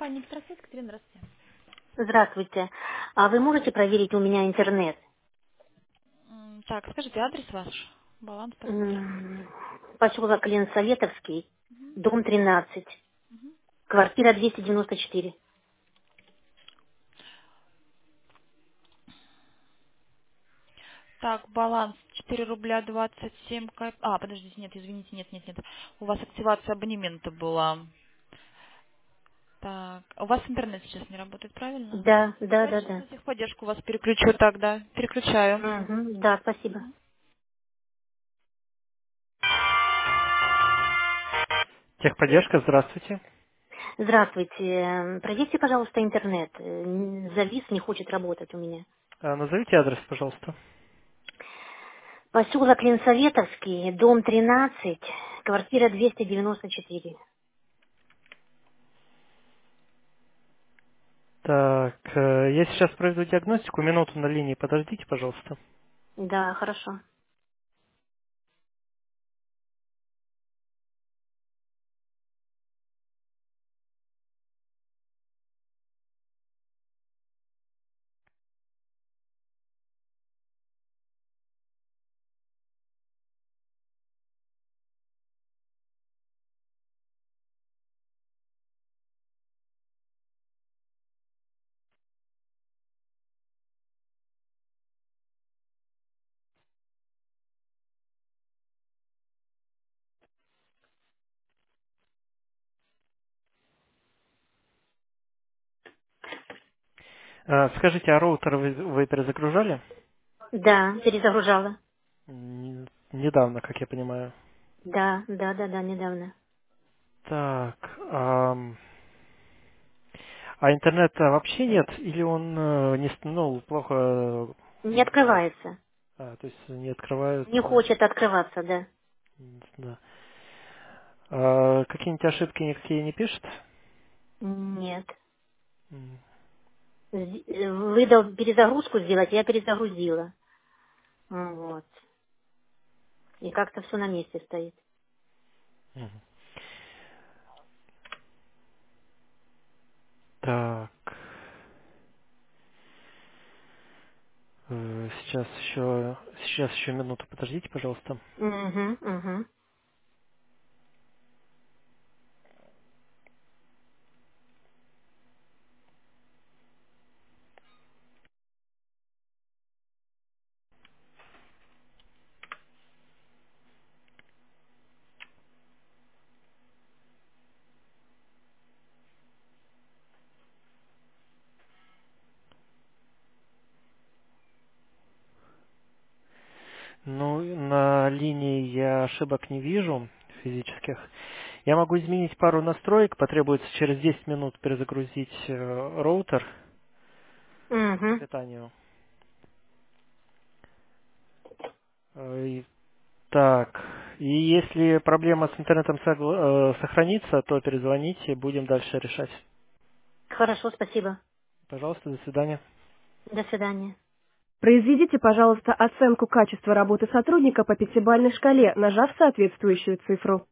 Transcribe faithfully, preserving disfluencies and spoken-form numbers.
Компания «Электросвет», Катерина, здравствуйте. Здравствуйте. А вы можете проверить у меня интернет? М, Так, скажите, адрес ваш? Баланс посмотрим. М, Поселок Ленсоветовский, Мгм, дом тринадцать, мгм. квартира двести девяносто четыре. Так, баланс четыре рубля двадцать семь коп... А, подождите, нет, извините, нет, нет, нет. У вас активация абонемента была. Так, у вас интернет сейчас не работает, правильно? Да, да, Давайте да, сейчас да. на техподдержку вас переключу тогда. Переключаю. Мгм, да, спасибо. Техподдержка, здравствуйте. Здравствуйте. М, Проверьте, пожалуйста, интернет. Э, н- Завис, не хочет работать у меня. А, Назовите адрес, пожалуйста. Поселок Ленсоветовский, дом тринадцать, квартира двести девяносто четыре. Так, э, я сейчас проведу диагностику. Минуту на линии подождите, пожалуйста. Да, хорошо. А, Скажите, а роутер вы, вы перезагружали? Да, перезагружала. Н- Недавно, как я понимаю. Да, да, да, да, недавно. Так, ам, а интернета вообще нет? Или он э, не, с- ну, плохо, э, Не открывается. а, то есть не Не открывается? хочет открываться, да. М, Да. А какие-нибудь ошибки никакие не пишет? Нет. М, З- э, Выдал перезагрузку сделать, я перезагрузила. М, Вот. И как-то все на месте стоит. мгм. Так. Э, Сейчас еще, сейчас еще минуту, подождите, пожалуйста. Угу, угу. Ну, на линии я ошибок не вижу физических. Я могу изменить пару настроек, потребуется через десять минут перезагрузить э, роутер по Угу. питанию. Э, и- так, и если проблема с интернетом согла- э, сохранится, то перезвоните, будем дальше решать. Хорошо, спасибо. Пожалуйста, до свидания. До свидания. Произведите, пожалуйста, оценку качества работы сотрудника по пятибалльной шкале, нажав соответствующую цифру.